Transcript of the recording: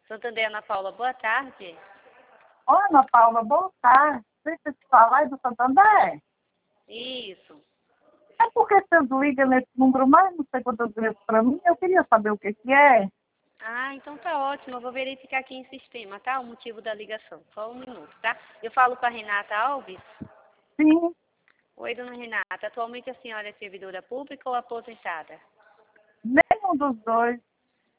Santander, Ana Paula, boa tarde. Oi, Ana Paula, boa tarde. Deixa eu te falar, é do Santander? Isso. É porque vocês ligam nesse número mais não sei quantas vezes para mim, eu queria saber o que que é. Ah, então tá ótimo. Eu vou verificar aqui em sistema, tá? O motivo da ligação. Só um minuto, tá? Eu falo com a Renata Alves. Sim, Oi, dona Renata. Atualmente a senhora é servidora pública ou aposentada? nenhum dos dois.